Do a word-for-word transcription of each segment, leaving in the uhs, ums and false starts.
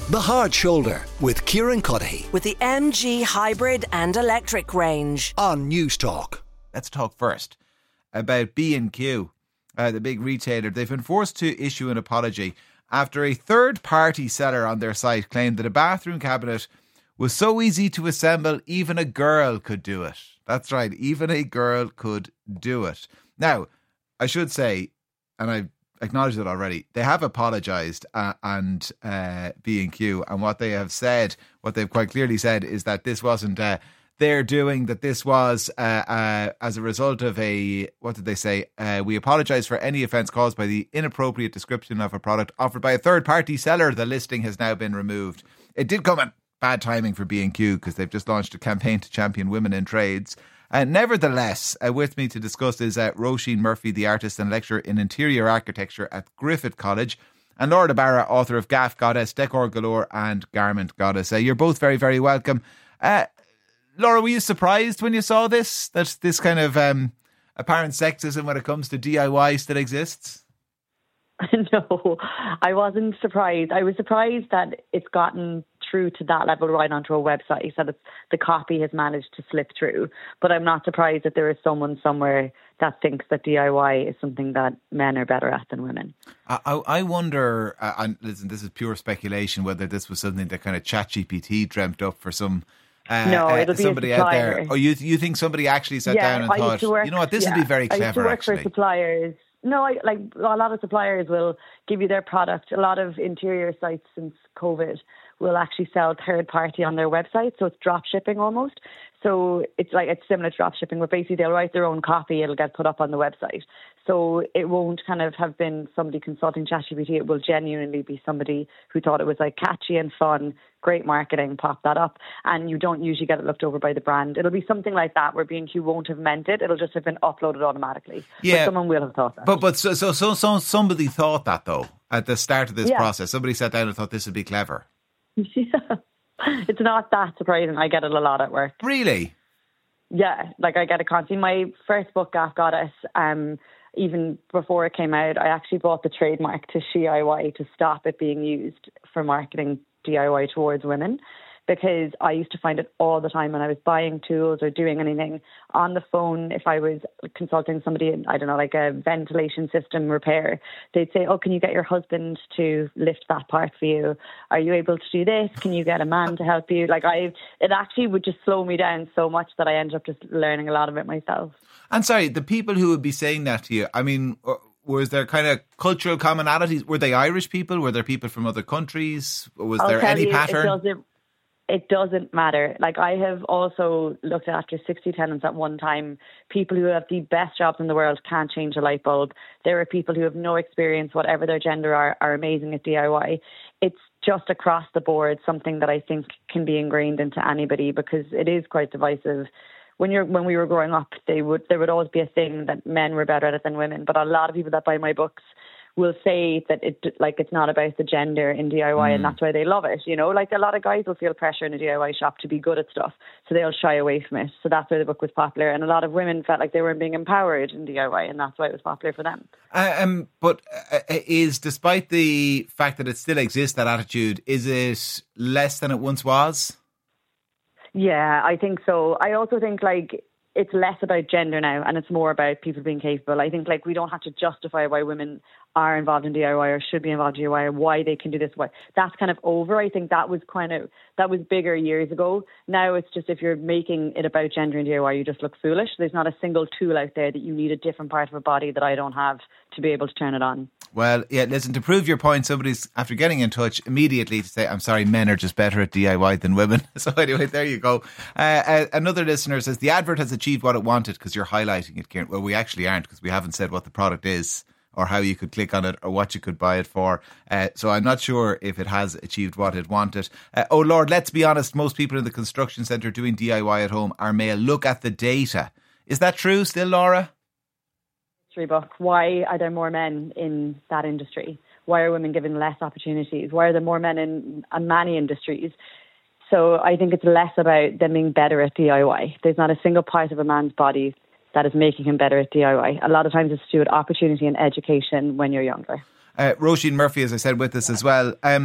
The Hard Shoulder with Kieran Cuddihy with the M G hybrid and electric range on News Talk. Let's talk first about B and Q, uh, the big retailer. They've been forced to issue an apology after a third-party seller on their site claimed that a bathroom cabinet was so easy to assemble, even a girl could do it. That's right, even a girl could do it. Now, I should say, and I acknowledged it already, they have apologised uh, and uh, B and Q, and what they have said, what they've quite clearly said is that this wasn't uh, their doing, that this was uh, uh, as a result of a, what did they say? Uh, we apologise for any offence caused by the inappropriate description of a product offered by a third-party seller. The listing has now been removed. It did come at bad timing for B and Q because they've just launched a campaign to champion women in trades. Uh, nevertheless, uh, with me to discuss is uh, Roisin Murphy, the artist and lecturer in interior architecture at Griffith College, and Laura Barra, author of Gaff Goddess, Decor Galore and Garment Goddess. Uh, you're both very, very welcome. Uh, Laura, were you surprised when you saw this, that this kind of um, apparent sexism when it comes to D I Y still exists? No, I wasn't surprised. I was surprised that it's gotten through to that level right onto a website, that it's, the copy has managed to slip through. But I'm not surprised that there is someone somewhere that thinks that D I Y is something that men are better at than women. I, I wonder, uh, and listen, this is pure speculation, whether this was something that kind of ChatGPT dreamt up for some Uh, no, it'll uh, be somebody a out there. supplier. Oh, you you think somebody actually sat yeah, down and I thought, used to work, you know what, this yeah, would be very clever. I used to work actually. for suppliers. No, I, like a lot of suppliers will give you their product. A lot of interior sites since COVID will actually sell third party on their website, so it's drop shipping almost. So it's like it's similar to drop shipping, where basically they'll write their own copy, it'll get put up on the website. So it won't kind of have been somebody consulting ChatGPT. It will genuinely be somebody who thought it was like catchy and fun, great marketing, pop that up, and you don't usually get it looked over by the brand. It'll be something like that, where B and Q won't have meant it. It'll just have been uploaded automatically. Yeah, but someone will have thought that. But but so so so, so somebody thought that though at the start of this yeah. process. Somebody sat down and thought this would be clever. Yeah, it's not that surprising. I get it a lot at work. Really? Yeah, like I get it constantly. My first book, Gaff Goddess, um, even before it came out, I actually bought the trademark to She I Y to stop it being used for marketing D I Y towards women, because I used to find it all the time when I was buying tools or doing anything on the phone. If I was consulting somebody in, I don't know, like a ventilation system repair, they'd say, oh, can you get your husband to lift that part for you? Are you able to do this? Can you get a man to help you? Like I, it actually would just slow me down so much that I ended up just learning a lot of it myself. And sorry, the people who would be saying that to you, I mean, was there kind of cultural commonalities? Were they Irish people? Were there people from other countries? Was I'll there tell any you, pattern? It doesn't, it doesn't matter. Like I have also looked after sixty tenants at one time. People who have the best jobs in the world can't change a light bulb. There are people who have no experience, whatever their gender are, are amazing at D I Y. It's just across the board something that I think can be ingrained into anybody, because it is quite divisive. When you're when we were growing up, they would there would always be a thing that men were better at it than women. But a lot of people that buy my books will say that it like it's not about the gender in D I Y, mm. and that's why they love it. You know, like a lot of guys will feel pressure in a D I Y shop to be good at stuff, so they'll shy away from it. So that's why the book was popular, and a lot of women felt like they weren't being empowered in D I Y, and that's why it was popular for them. Uh, um, but uh, is, despite the fact that it still exists, that attitude, is it less than it once was? Yeah, I think so. I also think like it's less about gender now, and it's more about people being capable. I think like we don't have to justify why women are involved in D I Y or should be involved in D I Y or why they can do this. Why that's kind of over. I think that was kind of that was bigger years ago. Now it's just if you're making it about gender in D I Y, you just look foolish. There's not a single tool out there that you need a different part of a body that I don't have to be able to turn it on. Well, yeah, listen, to prove your point, somebody's, after getting in touch, immediately to say, I'm sorry, men are just better at D I Y than women. So anyway, there you go. Uh, uh, another listener says, the advert has achieved what it wanted because you're highlighting it, Kieran. Well, we actually aren't, because we haven't said what the product is or how you could click on it or what you could buy it for. Uh, so I'm not sure if it has achieved what it wanted. Uh, oh, Lord, let's be honest. Most people in the construction centre doing D I Y at home are male. Look at the data. Is that true still, Laura? Book. Why are there more men in that industry? Why are women given less opportunities? Why are there more men in uh, many industries? So I think it's less about them being better at D I Y. There's not a single part of a man's body that is making him better at D I Y. A lot of times it's to do with opportunity and education when you're younger. Uh, Roisin Murphy, as I said, with us as well. Um,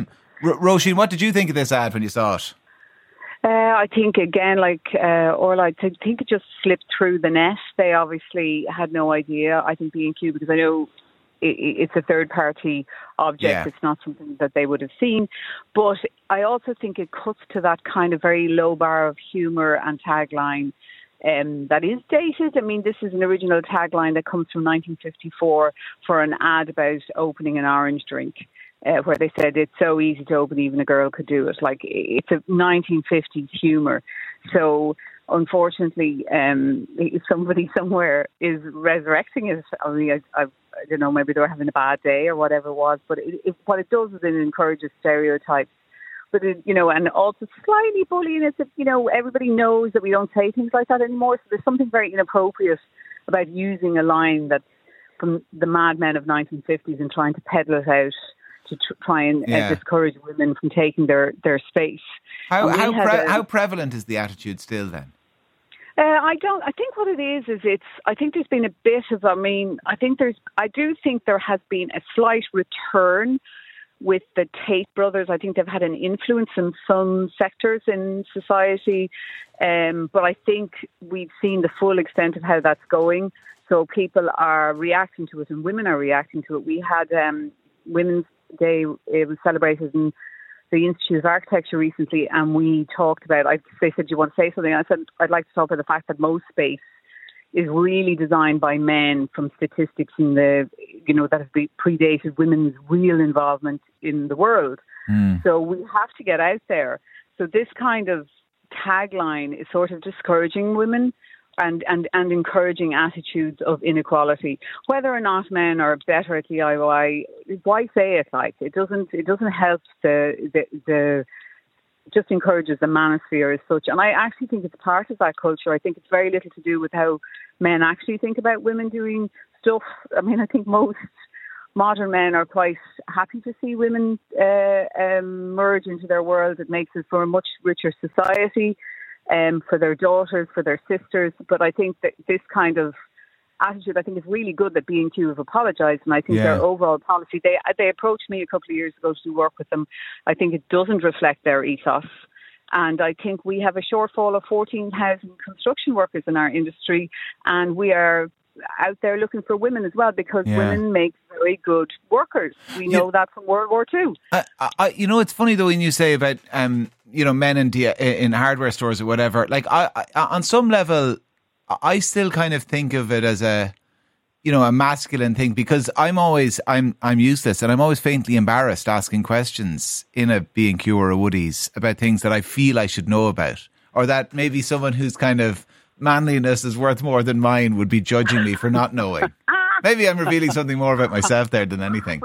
R- Roisin, what did you think of this ad when you saw it? Uh, I think, again, like uh, Orla, I think it just slipped through the net. They obviously had no idea, I think, B and Q, because I know it, it's a third-party object. Yeah. It's not something that they would have seen. But I also think it cuts to that kind of very low bar of humour and tagline um, that is dated. I mean, this is an original tagline that comes from nineteen fifty-four for an ad about opening an orange drink. Uh, where they said it's so easy to open, even a girl could do it. Like, it's a nineteen fifties humour. So, unfortunately, um, somebody somewhere is resurrecting it. I mean, I, I, I don't know, maybe they were having a bad day or whatever it was. But it, it, what it does is it encourages stereotypes. But, it, you know, and also slightly bullying. It's, you know, everybody knows that we don't say things like that anymore. So there's something very inappropriate about using a line that's from the madmen of nineteen fifties and trying to peddle it out to tr- try and Yeah. uh, discourage women from taking their, their space. How And we how, had pre- a- how prevalent is the attitude still then? Uh, I don't. I think what it is is it's. I think there's been a bit of. I mean, I think there's. I do think there has been a slight return with the Tate brothers. I think they've had an influence in some sectors in society, um, but I think we've seen the full extent of how that's going. So people are reacting to it, and women are reacting to it. We had um, Women's Day. It was celebrated in the Institute of Architecture recently, and we talked about, I, they said, do you want to say something? I said, I'd like to talk about the fact that most space is really designed by men from statistics in the, you know, that have been predated women's real involvement in the world. Mm. So we have to get out there. So this kind of tagline is sort of discouraging women and, and, and encouraging attitudes of inequality. Whether or not men are better at D I Y, why say it like? It doesn't it doesn't help the the, the just encourages the manosphere as such. And I actually think it's part of that culture. I think it's very little to do with how men actually think about women doing stuff. I mean, I think most modern men are quite happy to see women uh, um, merge into their world. It makes it for a much richer society. Um, for their daughters, for their sisters. But I think that this kind of attitude, I think, is really good that B and Q have apologised. And I think Yeah. their overall policy, they they approached me a couple of years ago to do work with them. I think it doesn't reflect their ethos. And I think we have a shortfall of fourteen thousand construction workers in our industry. And we are out there looking for women as well, because Yeah. women make very good workers. We know Yeah. that from World War Two. I, I, you know, it's funny though when you say about um, you know, men in D- in hardware stores or whatever. Like, I, I, on some level, I still kind of think of it as a, you know, a masculine thing, because I'm always I'm I'm useless and I'm always faintly embarrassed asking questions in a B and Q or a Woodies about things that I feel I should know about, or that maybe someone who's kind of manliness is worth more than mine would be judging me for not knowing. Maybe I'm revealing something more about myself there than anything.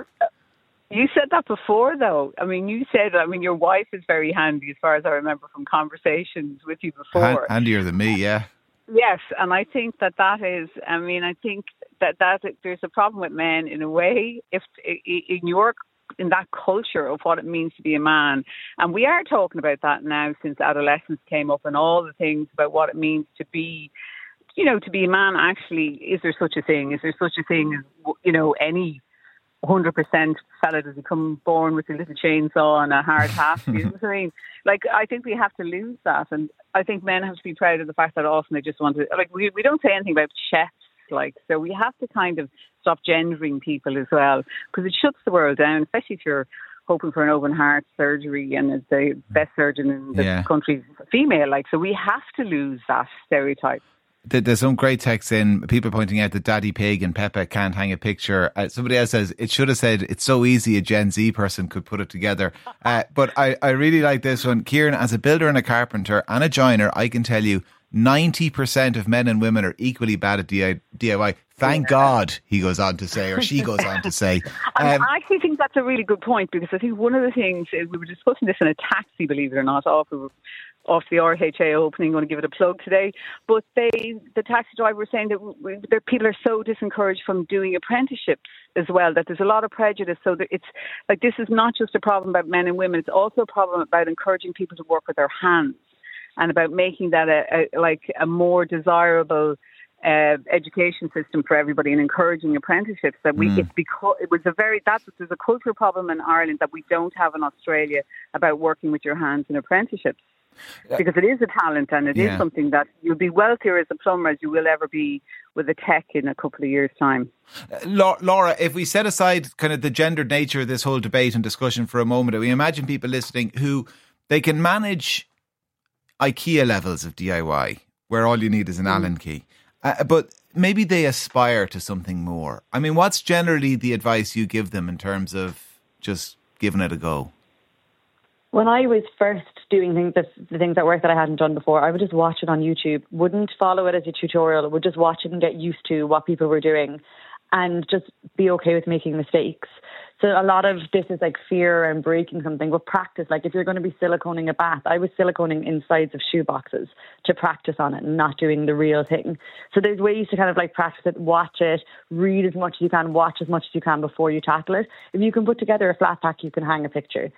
You said that before, though. I mean, you said, I mean, your wife is very handy, as far as I remember from conversations with you before. Hand, handier than me, yeah. Yes, and I think that that is, I mean, I think that, that there's a problem with men in a way, if in your in that culture of what it means to be a man. And we are talking about that now since adolescence came up, and all the things about what it means to be, you know, to be a man. Actually, is there such a thing? Is there such a thing as, you know, any one hundred percent fella does become born with a little chainsaw and a hard hat? You know what I mean? Like, I think we have to lose that. And I think men have to be proud of the fact that often they just want to, like, we, we don't say anything about chefs. Like, so we have to kind of stop gendering people as well, because it shuts the world down, especially if you're hoping for an open heart surgery and the best surgeon in the Yeah. country is female. Like, so we have to lose that stereotype. There's some great texts in, people pointing out that Daddy Pig and Pepe can't hang a picture. Uh, somebody else says, it should have said, it's so easy a Gen Z person could put it together. Uh, but I, I really like this one. Kieran, as a builder and a carpenter and a joiner, I can tell you ninety percent of men and women are equally bad at D I Y. Thank yeah. God, he goes on to say, or she goes on to say. Um, I actually think that's a really good point, because I think one of the things, is we were discussing this in a taxi, believe it or not, off of off the R H A opening. I'm going to give it a plug today. But they, the taxi driver was saying that, we, that people are so disencouraged from doing apprenticeships as well, that there's a lot of prejudice. So that it's like, this is not just a problem about men and women. It's also a problem about encouraging people to work with their hands, and about making that a, a like a more desirable uh, education system for everybody and encouraging apprenticeships. That we, Mm. it's because it was a very that's there's a cultural problem in Ireland that we don't have in Australia about working with your hands in apprenticeships. Because it is a talent and it Yeah. is something that you'll be wealthier as a plumber as you will ever be with a tech in a couple of years' time. Uh, Lau- Laura, if we set aside kind of the gendered nature of this whole debate and discussion for a moment, we imagine people listening who they can manage IKEA levels of D I Y, where all you need is an Allen key. Uh, but maybe they aspire to something more. I mean, what's generally the advice you give them in terms of just giving it a go? When I was first doing things, the, the things at work that I hadn't done before, I would just watch it on YouTube, wouldn't follow it as a tutorial, would just watch it and get used to what people were doing and just be okay with making mistakes. So a lot of this is like fear and breaking something, but practice. Like if you're going to be siliconing a bath, I was siliconing insides of shoe boxes to practice on it and not doing the real thing. So there's ways to kind of like practice it, watch it, read as much as you can, watch as much as you can before you tackle it. If you can put together a flat pack, you can hang a picture.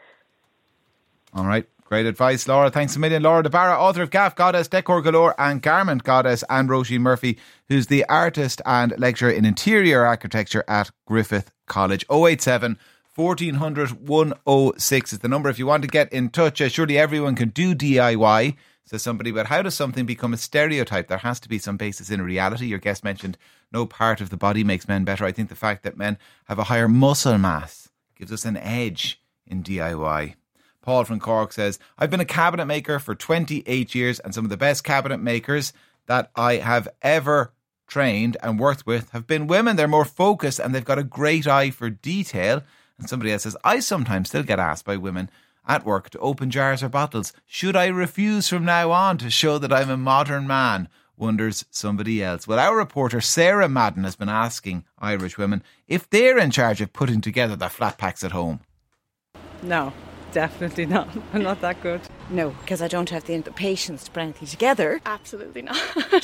All right. Great advice, Laura. Thanks a million. Laura De Barra, author of Gaff Goddess, Decor Galore and Garment Goddess, and Roisin Murphy, who's the artist and lecturer in interior architecture at Griffith College. oh eight seven, fourteen hundred, one oh six is the number if you want to get in touch. Uh, surely everyone can do D I Y, says somebody, but how does something become a stereotype? There has to be some basis in reality. Your guest mentioned no part of the body makes men better. I think the fact that men have a higher muscle mass gives us an edge in D I Y. Paul from Cork says, I've been a cabinet maker for twenty-eight years and some of the best cabinet makers that I have ever trained and worked with have been women. They're more focused and they've got a great eye for detail. And somebody else says, I sometimes still get asked by women at work to open jars or bottles. Should I refuse from now on to show that I'm a modern man? Wonders somebody else. Well, our reporter Sarah Madden has been asking Irish women if they're in charge of putting together their flat packs at home. No. Definitely not. I'm not that good. No, because I don't have the patience to put anything together. Absolutely not.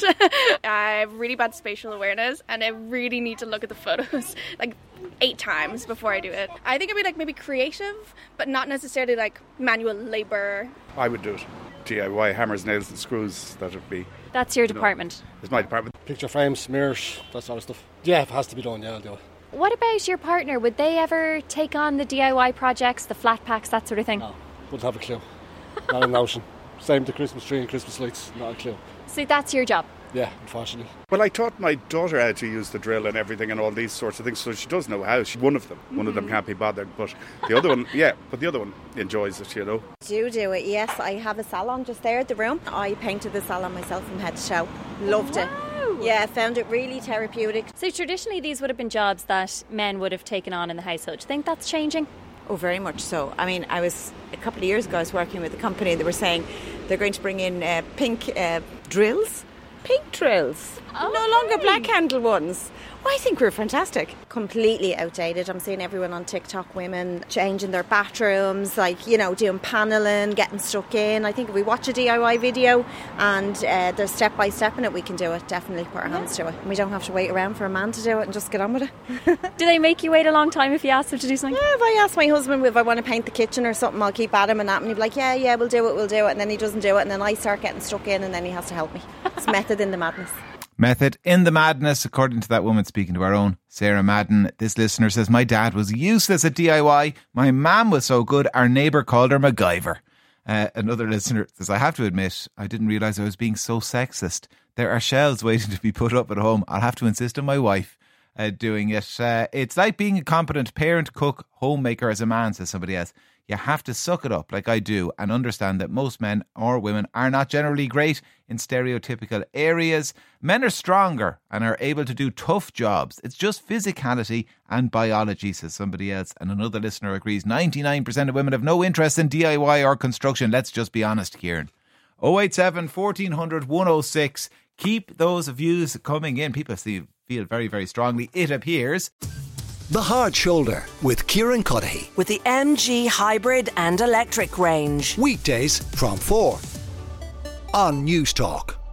I have really bad spatial awareness and I really need to look at the photos like eight times before I do it. I think I'd be like maybe creative, but not necessarily like manual labour. I would do it. D I Y, hammers, nails and screws, that would be... That's your department? Know, it's my department. Picture frames, mirrors, that sort of stuff. Yeah, if it has to be done, yeah, I'll do it. What about your partner? Would they ever take on the D I Y projects, the flat packs, that sort of thing? No, wouldn't have a clue. Not a notion. Same with the Christmas tree and Christmas lights, not a clue. So that's your job? Yeah, unfortunately. Well, I taught my daughter how to use the drill and everything and all these sorts of things, so she does know how. She, one of them. Mm-hmm. One of them can't be bothered, but the other one, yeah, but the other one enjoys it, you know. Do do it, yes. I have a salon just there at the room. I painted the salon myself from head to toe. Loved it. Yeah, I found it really therapeutic. So traditionally these would have been jobs that men would have taken on in the household. Do you think that's changing? Oh, very much so. I mean, I was, a couple of years ago, I was working with a company. They were saying they're going to bring in uh, pink uh, drills. Pink drills. Oh, no longer black handle ones. Well, I think we're fantastic. Completely outdated. I'm seeing everyone on TikTok, women changing their bathrooms, like, you know, doing panelling, getting stuck in. I think if we watch a D I Y video and uh, there's step by step in it, we can do it. Definitely put our yeah. hands to it. And we don't have to wait around for a man to do it and just get on with it. Do they make you wait a long time if you ask them to do something? Yeah, if I ask my husband if I want to paint the kitchen or something, I'll keep at him and that, and he'll be like, yeah, yeah, we'll do it, we'll do it. And then he doesn't do it, and then I start getting stuck in, and then he has to help me. It's method in the madness. Method in the madness, according to that woman speaking to our own Sarah Madden. This listener says, my dad was useless at D I Y. My mum was so good, our neighbour called her MacGyver. Uh, another listener says, I have to admit, I didn't realise I was being so sexist. There are shelves waiting to be put up at home. I'll have to insist on my wife uh, doing it. Uh, it's like being a competent parent, cook, homemaker as a man, says somebody else. You have to suck it up like I do and understand that most men or women are not generally great in stereotypical areas. Men are stronger and are able to do tough jobs. It's just physicality and biology, says somebody else. And another listener agrees, ninety-nine percent of women have no interest in D I Y or construction. Let's just be honest, Kieran. oh eight seven, fourteen hundred, one oh six. Keep those views coming in. People see, feel very, very strongly, it appears. The Hard Shoulder with Kieran Cuddihy. With the M G hybrid and electric range. Weekdays from four on News Talk.